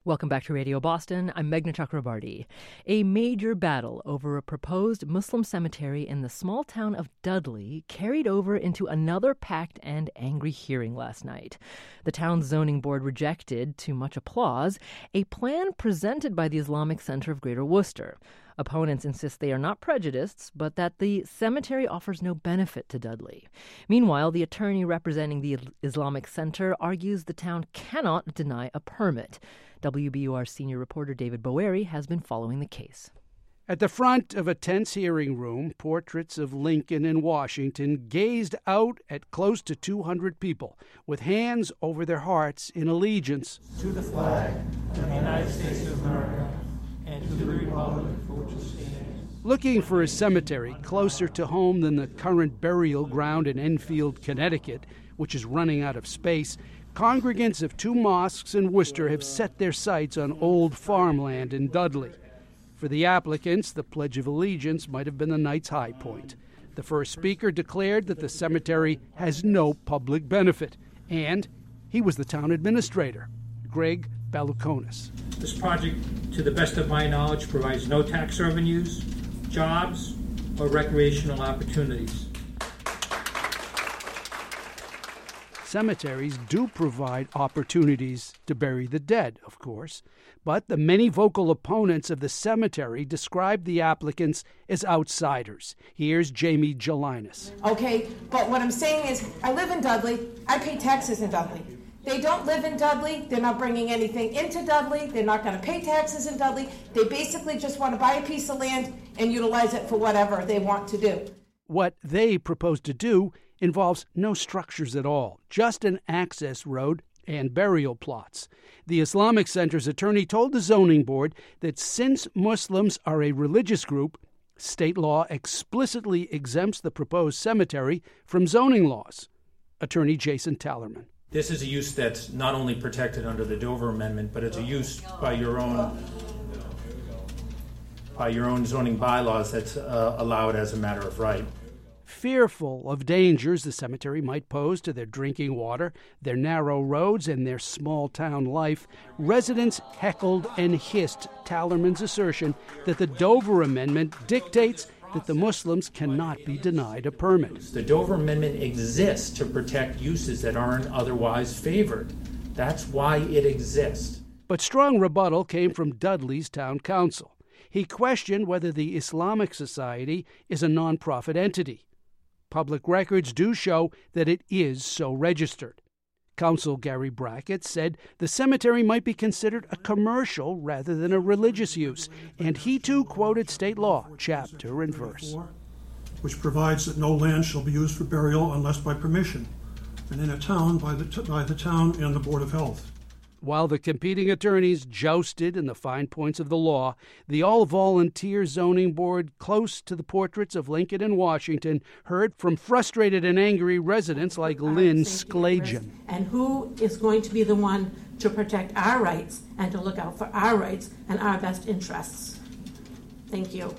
Welcome back to Radio Boston. I'm Meghna Chakrabarti. A major battle over a proposed Muslim cemetery in the small town of Dudley carried over into another packed and angry hearing last night. The town's zoning board rejected, to much applause, a plan presented by the Islamic Center of Greater Worcester. Opponents insist they are not prejudiced, but that the cemetery offers no benefit to Dudley. Meanwhile, the attorney representing the Islamic Center argues the town cannot deny a permit. WBUR senior reporter David Boeri has been following the case. At the front of a tense hearing room, portraits of Lincoln and Washington gazed out at close to 200 people, with hands over their hearts in allegiance to the flag of the United States of America and to the republic for which it stands. Looking for a cemetery closer to home than the current burial ground in Enfield, Connecticut, which is running out of space, congregants of two mosques in Worcester have set their sights on old farmland in Dudley. For the applicants, the Pledge of Allegiance might have been the night's high point. The first speaker declared that the cemetery has no public benefit, and he was the town administrator, Greg Balukonis. This project, to the best of my knowledge, provides no tax revenues, jobs, or recreational opportunities. Cemeteries do provide opportunities to bury the dead, of course, but the many vocal opponents of the cemetery describe the applicants as outsiders. Here's Jamie Gelinas. Okay, but what I'm saying is, I live in Dudley, I pay taxes in Dudley. They don't live in Dudley, they're not bringing anything into Dudley, they're not going to pay taxes in Dudley, they basically just want to buy a piece of land and utilize it for whatever they want to do. What they propose to do involves no structures at all, just an access road and burial plots. The Islamic Center's attorney told the zoning board that since Muslims are a religious group, state law explicitly exempts the proposed cemetery from zoning laws. Attorney Jason Tallerman. This is a use that's not only protected under the Dover Amendment, but it's a use by your own zoning bylaws that's allowed as a matter of right. Fearful of dangers the cemetery might pose to their drinking water, their narrow roads, and their small-town life, residents heckled and hissed Tallerman's assertion that the Dover Amendment dictates that the Muslims cannot be denied a permit. The Dover Amendment exists to protect uses that aren't otherwise favored. That's why it exists. But strong rebuttal came from Dudley's town council. He questioned whether the Islamic Society is a nonprofit entity. Public records do show that it is so registered. Council Gary Brackett said the cemetery might be considered a commercial rather than a religious use, and he too quoted state law, chapter and verse. Which provides that no land shall be used for burial unless by permission, and in a town by the town and the Board of Health. While the competing attorneys jousted in the fine points of the law, the all-volunteer zoning board, close to the portraits of Lincoln and Washington, heard from frustrated and angry residents like Lynn Sclagian. And who is going to be the one to protect our rights and to look out for our rights and our best interests? Thank you.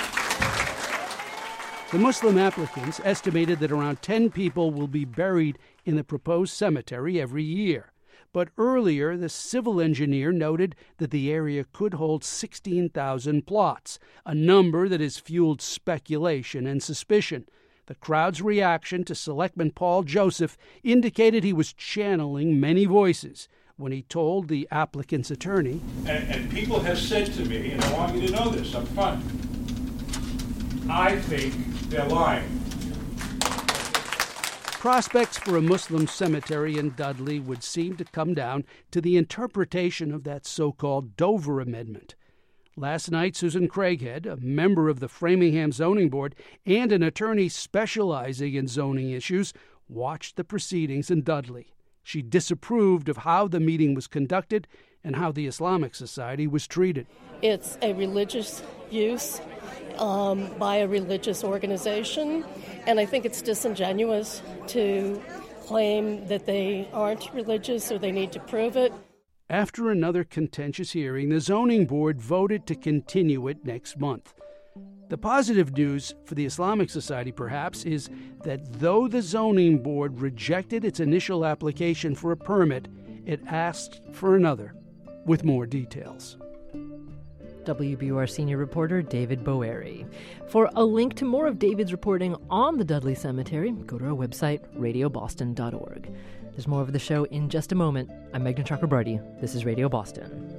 The Muslim applicants estimated that around 10 people will be buried in the proposed cemetery every year. But earlier, the civil engineer noted that the area could hold 16,000 plots, a number that has fueled speculation and suspicion. The crowd's reaction to Selectman Paul Joseph indicated he was channeling many voices when he told the applicant's attorney, and people have said to me, and I want you to know this up front, I think they're lying. Prospects for a Muslim cemetery in Dudley would seem to come down to the interpretation of that so-called Dover Amendment. Last night, Susan Craighead, a member of the Framingham Zoning Board and an attorney specializing in zoning issues, watched the proceedings in Dudley. She disapproved of how the meeting was conducted and how the Islamic Society was treated. It's a religious use by a religious organization, and I think it's disingenuous to claim that they aren't religious or they need to prove it. After another contentious hearing, the zoning board voted to continue it next month. The positive news for the Islamic Society, perhaps, is that though the zoning board rejected its initial application for a permit, it asked for another. with more details. WBUR senior reporter David Boeri. For a link to more of David's reporting on the Dudley Cemetery, go to our website, radioboston.org. There's more of the show in just a moment. I'm Meghna Chakrabarti. This is Radio Boston.